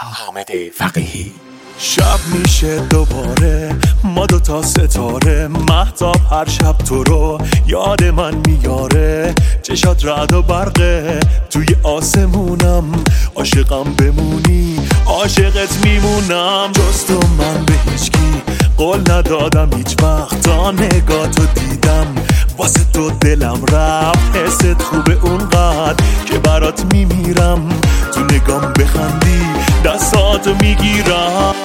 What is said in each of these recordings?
حامد فقیهی. شب میشه دوباره، ما دوتا ستاره، مهتاب هر شب تو رو یاد من میاره. چشات رعد و برقه توی آسمونم، عاشقم بمونی عاشقت میمونم. جز تو من به هیچکی قول ندادم هیچ وقت، تا نگاهتو دیدم واسه تو دلم رفت. حست خوبه اونقدر که برات میمیرم، تو نگام بخندی دستاتو میگیرم.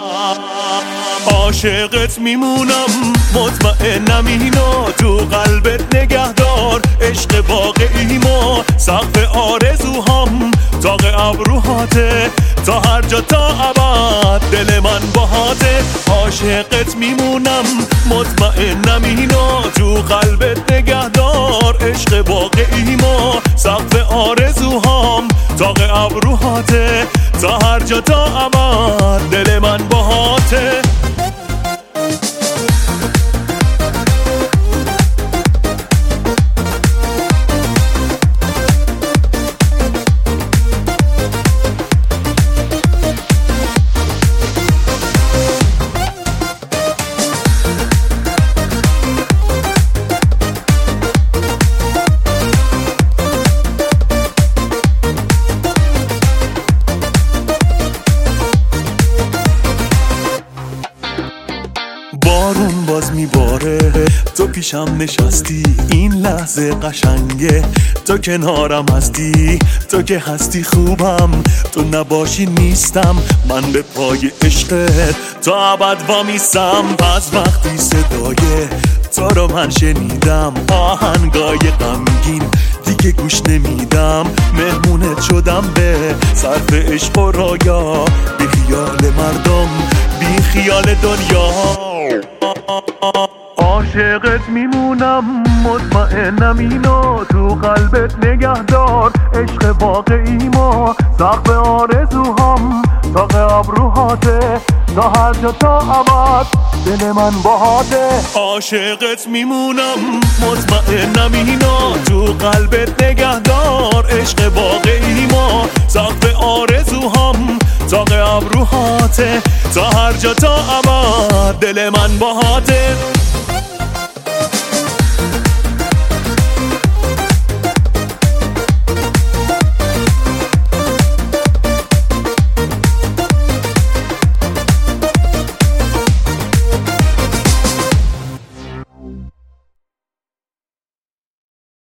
عاشقت میمونم مطمئنم اینو تو قلبت نگهدار. عشق واقعیمو سقف آرزوهام، تاق ابروهاته تا هر جا تا ابد دل من باهاته. عاشقت میمونم مطمئنم اینو تو قلبت نگهدار. عشق واقعیمو سقف آرزوهام، تاق ابروهاته تا هر جا تا ابد دل من باهاته. بارون باز میباره، تو پیشم نشستی، این لحظه قشنگه، تو کنارم هستی، تو که هستی خوبم، تو نباشی نیستم، من به پای عشقت تا ابد وامیستم. از وقتی صدای تو رو من شنیدم، آهنگای غمگین دیگه گوش نمیدم. مهمونت شدم به صرف عشق و رویا، بی خیال مردم بی خیال دنیا. عاشقت میمونم مطمئنم اینو تو قلبت نگهدار. عشق واقعیمو سقف آرزوهام، تاق ابروهاته تا هر جا تا ابد دل من باهاته. عاشقت میمونم مطمئنم اینو تو قلبت نگهدار. عشق واقعیمو سقف آرزوهام، تاق ابروهاته تا هر جا تا ابد دل من باهاته.